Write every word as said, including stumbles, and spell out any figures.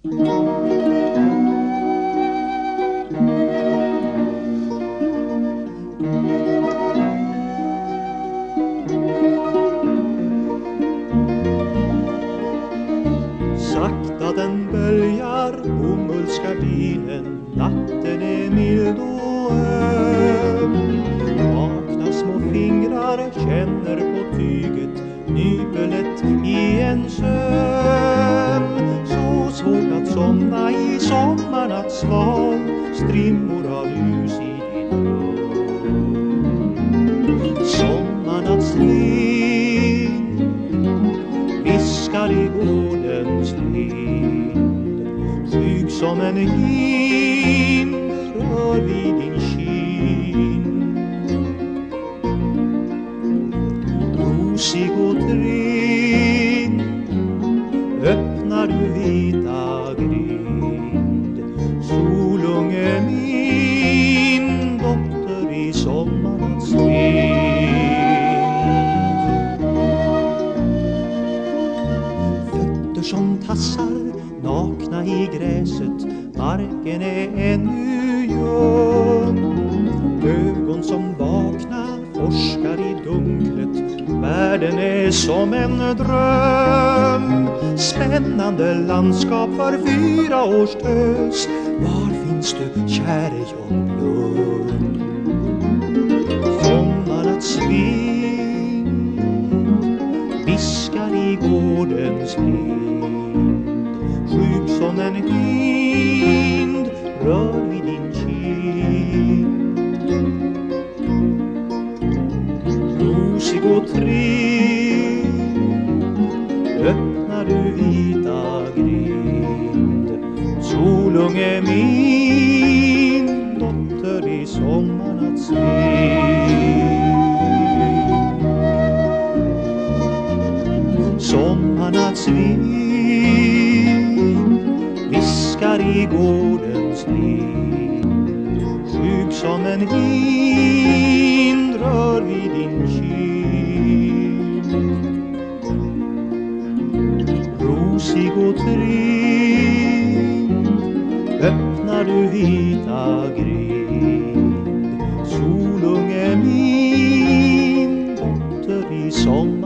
Sakta den böljar bomullsgardinen, natten är mild och öm. Vakna små fingrar känner på tyget, nypelet i en sömn. Så svårt att somna i sommarnatt sval, strimmor av ljus i ditt rum. Sommarnatts vind viskar i gårdens lind, skygg som en hind rör vid din kind. Rosig och trind öppnar du vita grind, solunge min, dotter i sommarens vind. Fötter som tassar nakna i gräset, marken är ännu ljum. Ögon som vaknar forskar i dunklet, världen är som en dröm. Spännande landskap för fyra års tös, var finns du käre John Lund? Sommarnatts vind viskar i gårdens lind, skygg som en hind rör vid din kind. Rosig och trind öppnar du vita grind, solunge min, dotter i sommarnatts vind. Sommarnatts vind viskar i gårdens lind, skygg som en hind rör vid din kind. Rosig och trind öppnar du vita grind, solunge min, dotter i sommar.